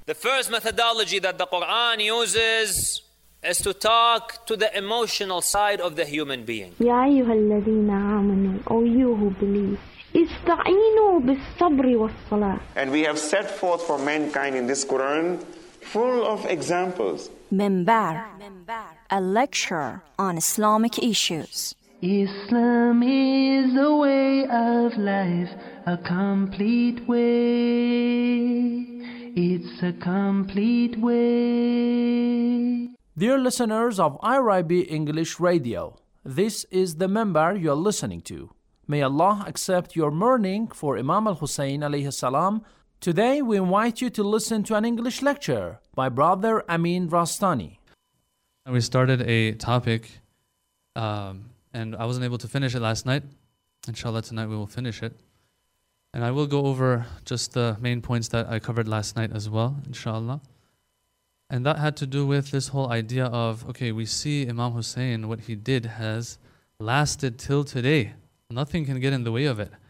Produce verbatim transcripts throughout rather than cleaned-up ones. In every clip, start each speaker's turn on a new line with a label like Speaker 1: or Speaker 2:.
Speaker 1: The first methodology that the Quran uses is to talk to the emotional side of the human being.
Speaker 2: يا أيها الذين آمنوا, O you who believe, استعينوا بالصبر والصلاة.
Speaker 3: And we have set forth for mankind in this Quran full of examples.
Speaker 4: Minbar, a lecture on Islamic issues.
Speaker 5: Islam is a way of life, a complete way. It's a complete way.
Speaker 6: Dear listeners of I R I B English Radio, this is the Minbar you are listening to. May Allah accept your mourning for Imam al-Hussein alayhi salam. Today we invite you to listen to an English lecture by Brother Amin Rastani.
Speaker 7: We started a topic um, and I wasn't able to finish it last night. Inshallah tonight we will finish it. And I will go over just the main points that I covered last night as well, inshallah. And that had to do with this whole idea of, okay, we see Imam Hussein, what he did has lasted till today. Nothing can get in the way of it.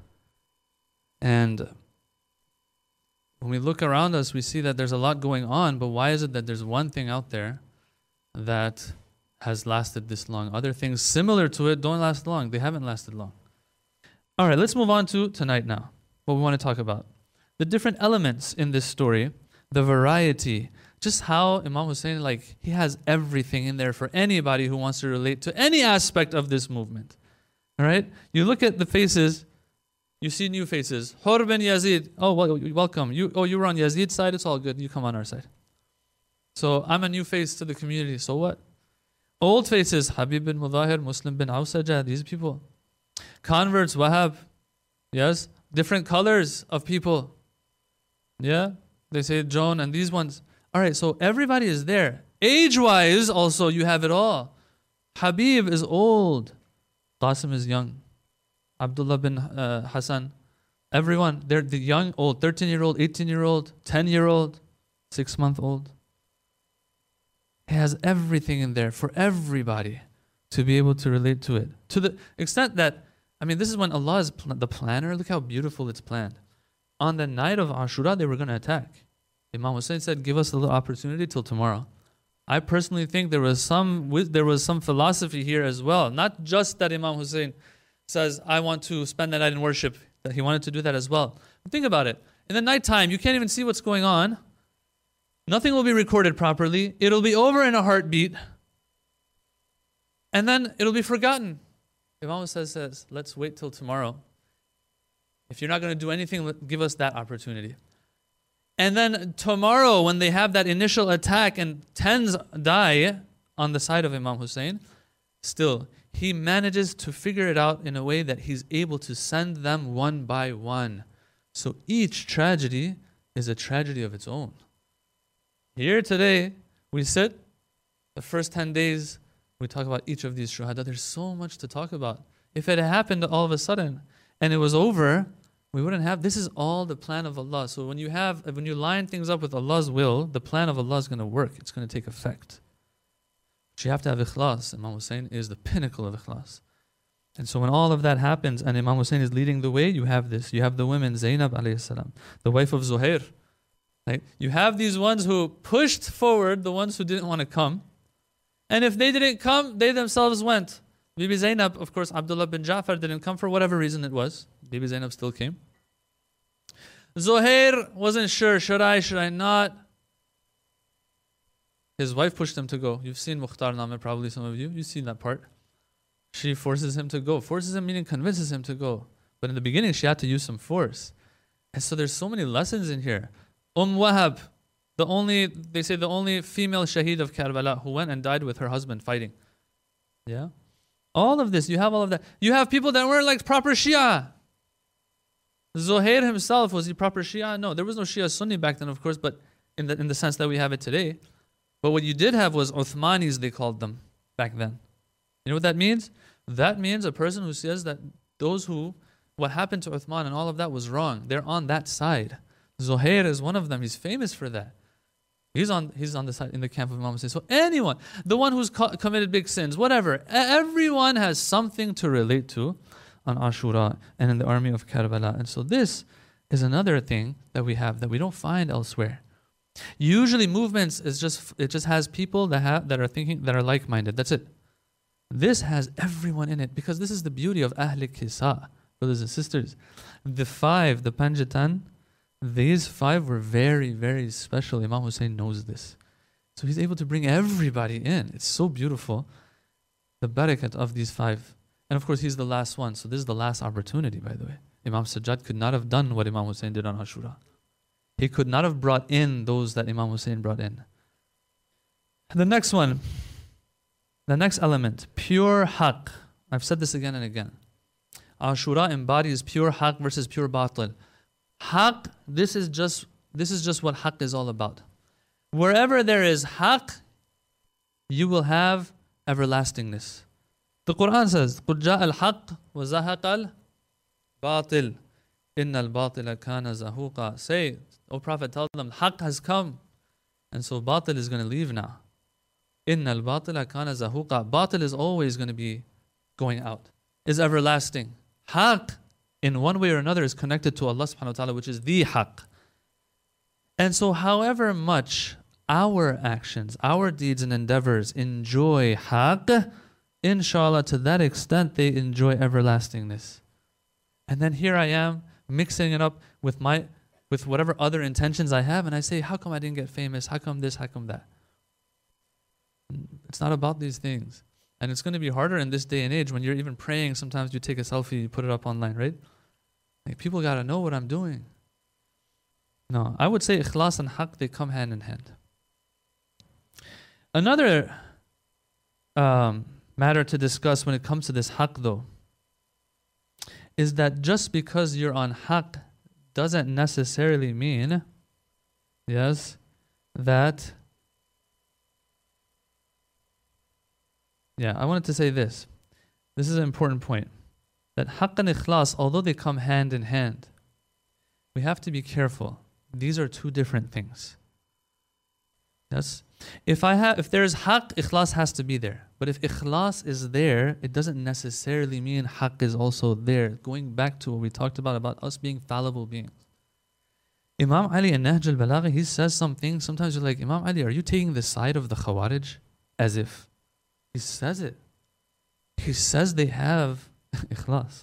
Speaker 7: And when we look around us, we see that there's a lot going on, but why is it that there's one thing out there that has lasted this long? Other things similar to it don't last long. They haven't lasted long. All right, let's move on to tonight now, what we want to talk about. The different elements in this story, the variety, just how Imam Hussein, like, he has everything in there for anybody who wants to relate to any aspect of this movement. All right? You look at the faces, you see new faces. Hur bin Yazid, oh, well, welcome. You, oh, you were on Yazid's side, it's all good. You come on our side. So I'm a new face to the community, so what? Old faces, Habib bin Mudahir, Muslim bin Awsaja, these people. Converts, Wahab, yes? Different colors of people. Yeah? They say Joan and these ones. All right, so everybody is there. Age-wise, also, you have it all. Habib is old. Qasim is young. Abdullah bin uh, Hassan. Everyone, they're the young, old, thirteen-year-old, eighteen-year-old, ten-year-old, six-month-old. He has everything in there for everybody to be able to relate to it. To the extent that, I mean, this is when Allah is pl- the planner. Look how beautiful it's planned. On the night of Ashura, they were going to attack. Imam Hussein said, give us a little opportunity till tomorrow. I personally think there was some there was some philosophy here as well. Not just that Imam Hussein says, I want to spend the night in worship, that he wanted to do that as well. But think about it. In the nighttime, you can't even see what's going on. Nothing will be recorded properly. It'll be over in a heartbeat. And then it'll be forgotten. Imam Hussein says, let's wait till tomorrow. If you're not going to do anything, give us that opportunity. And then tomorrow, when they have that initial attack and tens die on the side of Imam Hussein, still, he manages to figure it out in a way that he's able to send them one by one. So each tragedy is a tragedy of its own. Here today, we sit, the first ten days, we talk about each of these shuhada. There's so much to talk about. If it had happened all of a sudden and it was over, we wouldn't have, this is all the plan of Allah. So when you have, when you line things up with Allah's will, the plan of Allah is going to work. It's going to take effect. But you have to have ikhlas. Imam Hussein is the pinnacle of ikhlas. And so when all of that happens and Imam Hussein is leading the way, you have this. You have the women, Zainab alayhi salam, the wife of Zuhair. Right? You have these ones who pushed forward the ones who didn't want to come. And if they didn't come, they themselves went. Bibi Zainab, of course, Abdullah bin Ja'far didn't come for whatever reason it was. Bibi Zainab still came. Zuhair wasn't sure, should I, should I not? His wife pushed him to go. You've seen Mukhtar Nameh, probably some of you. You've seen that part. She forces him to go. Forces him meaning convinces him to go. But in the beginning, she had to use some force. And so there's so many lessons in here. Umm Wahab, the only, they say the only female shaheed of Karbala who went and died with her husband fighting. Yeah? All of this, you have all of that. You have people that weren't like proper Shia. Zuhair himself, was he proper Shia? No, there was no Shia Sunni back then, of course, but in the in the sense that we have it today. But what you did have was Uthmanis, they called them back then. You know what that means? That means a person who says that those who, what happened to Uthman and all of that was wrong. They're on that side. Zuhair is one of them. He's famous for that. He's on he's on the side in the camp of Imam Hussein. So anyone, the one who's co- committed big sins, whatever, everyone has something to relate to on Ashura and in the army of Karbala. And so this is another thing that we have that we don't find elsewhere. Usually movements is just it just has people that have that are thinking that are like-minded. That's it. This has everyone in it because this is the beauty of Ahl Kisa, brothers and sisters. The five, the Panjatan, these five were very, very special. Imam Hussein knows this. So he's able to bring everybody in. It's so beautiful. The barakat of these five. And of course, he's the last one. So this is the last opportunity, by the way. Imam Sajjad could not have done what Imam Hussein did on Ashura. He could not have brought in those that Imam Hussein brought in. The next one, the next element, pure haqq. I've said this again and again. Ashura embodies pure haqq versus pure batil. Haqq, this is just this is just what haqq is all about. Wherever there is haqq, you will have everlastingness. The Quran says, قُلْ جَاءَ الْحَقِّ وَزَهَقَ الْبَاطِلِ إِنَّ الْبَاطِلَ كَانَ زَهُوقًا. Say, O Prophet, tell them, haqq has come. And so batil is going to leave now. إِنَّ الْبَاطِلَ كَانَ زَهُوقًا. Batil is always going to be going out. Is everlasting. Haqq, in one way or another, is connected to Allah subhanahu wa ta'ala, which is the haqq. And so however much our actions, our deeds and endeavors enjoy haqq, inshallah, to that extent they enjoy everlastingness. And then here I am mixing it up with my with whatever other intentions I have, and I say, how come I didn't get famous? How come this? How come that? It's not about these things. And it's going to be harder in this day and age when you're even praying. Sometimes you take a selfie, you put it up online, right? Like, people got to know what I'm doing. No, I would say ikhlas and haqq, they come hand in hand. Another um, matter to discuss when it comes to this haqq though, is that just because you're on haqq doesn't necessarily mean, yes, that, yeah, I wanted to say this. This is an important point. That haqq and ikhlas, although they come hand in hand, we have to be careful. These are two different things. Yes? If I have, if there is haqq, ikhlas has to be there. But if ikhlas is there, it doesn't necessarily mean haqq is also there. Going back to what we talked about, about us being fallible beings. Imam Ali in Nahj al-Balagha, he says something, sometimes you're like, Imam Ali, are you taking the side of the Khawarij? As if. He says it. He says they have ikhlas.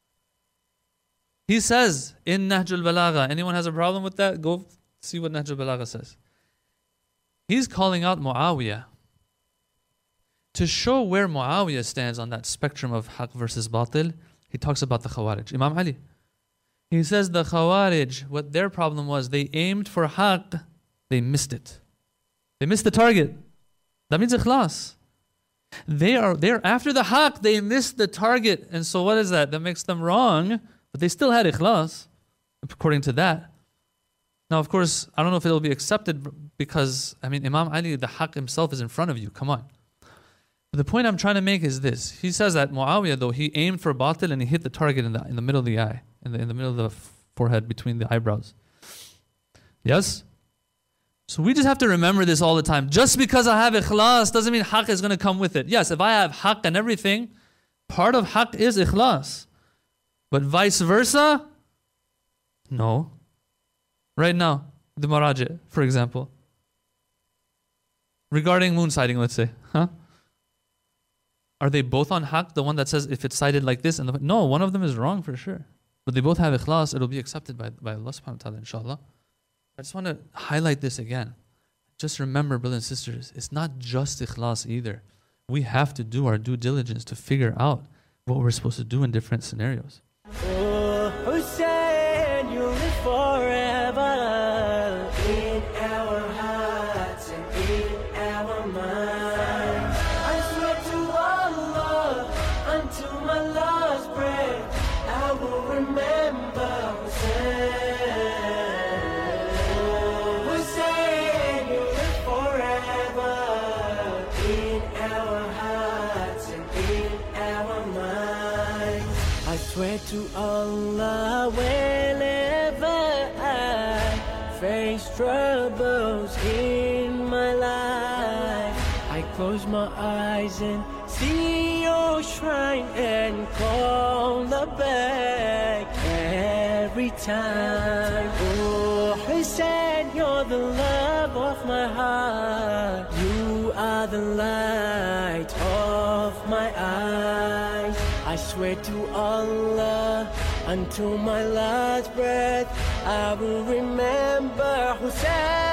Speaker 7: He says in Nahj al-Balagha, anyone has a problem with that? Go see what Nahj al-Balagha says. He's calling out Muawiyah to show where Muawiyah stands on that spectrum of haqq versus batil. He talks about the Khawarij. Imam Ali, he says the Khawarij, what their problem was, they aimed for haqq, they missed it. They missed the target. That means ikhlas. They are they're after the haqq, they missed the target. And so what is that? That makes them wrong, but they still had ikhlas, according to that. Now, of course, I don't know if it will be accepted because, I mean, Imam Ali, the haqq himself is in front of you. Come on. But the point I'm trying to make is this. He says that Muawiyah, though, he aimed for batil and he hit the target in the in the middle of the eye, in the, in the middle of the forehead, between the eyebrows. Yes? So we just have to remember this all the time. Just because I have ikhlas doesn't mean haqq is going to come with it. Yes, if I have haqq and everything, part of haqq is ikhlas. But vice versa? No. Right now, the Maraji, for example. Regarding moon sighting, let's say. Huh? Are they both on haqq? The one that says if it's sighted like this? and the, No, one of them is wrong for sure. But they both have ikhlas. It'll be accepted by, by Allah subhanahu wa ta'ala, inshallah. I just want to highlight this again. Just remember, brothers and sisters, it's not just ikhlas either. We have to do our due diligence to figure out what we're supposed to do in different scenarios.
Speaker 8: Oh, Hussein, you live forever in our hearts and in our minds. I swear to Allah, until my last breath, I will remember Hussein. Hussein, you live forever in our hearts and in our minds. I swear to Allah, whenever I face troubles in my life, I close my eyes and see your shrine and call the back every time. Oh, Hussein, you're the love of my heart. You are the light of my eyes. I swear to Allah, until my last breath, I will remember Hussein.